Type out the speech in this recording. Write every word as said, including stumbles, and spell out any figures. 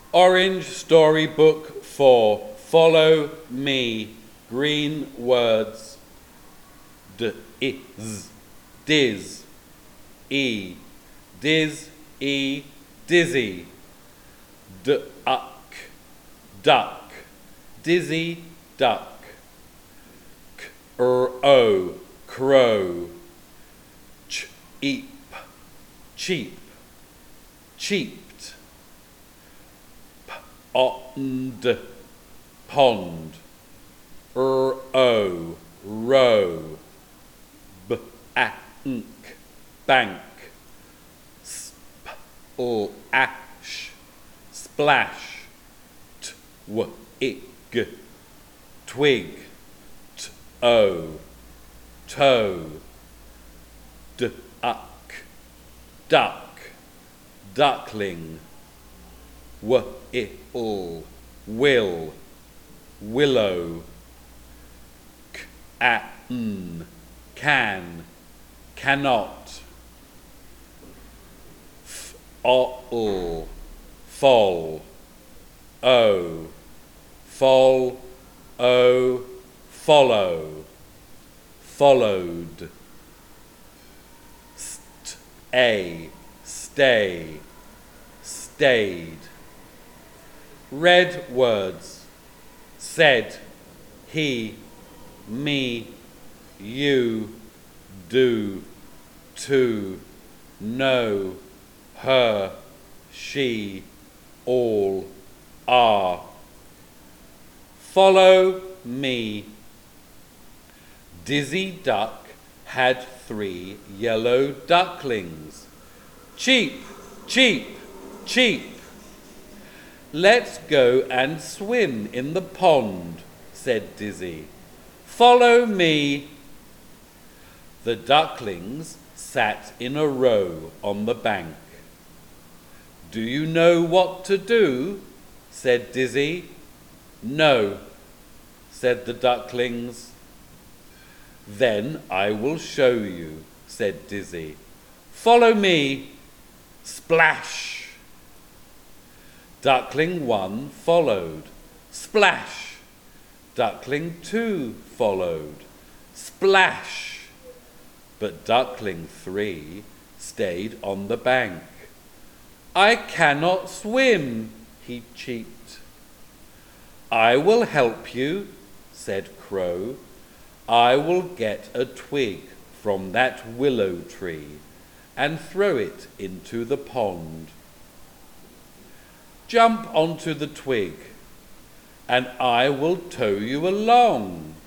Orange Storybook four. Follow me. Green words. D, is, diz, e, diz, e, dizzy. D, uck, duck, dizzy, duck. K, r, o, crow. Ch, eep, cheap, cheaped. P, ond, pond. R, o, row. B, a, nk, bank. Sp, l, ash, splash. T, w, ig, twig. T, o, toe. D, uck, duck, duckling. W, I, l, will, willow. K, a, n, can, cannot. F, o, l, fall. O, fall, o, follow, followed. St, a, stay, stayed. Red words. Said, he, me, you, do, to, know, her, she, all, are. Follow me. Dizzy Duck had three yellow ducklings. Cheep, cheep, cheep. Let's go and swim in the pond, said Dizzy. Follow me. The ducklings sat in a row on the bank. Do you know what to do? Said Dizzy. No, said the ducklings. Then I will show you, said Dizzy. Follow me. Splash. Duckling one followed. Splash. Duckling two followed. Splash. But duckling three stayed on the bank. I cannot swim, he cheeped. I will help you, said Crow. I will get a twig from that willow tree and throw it into the pond. Jump onto the twig, and I will tow you along,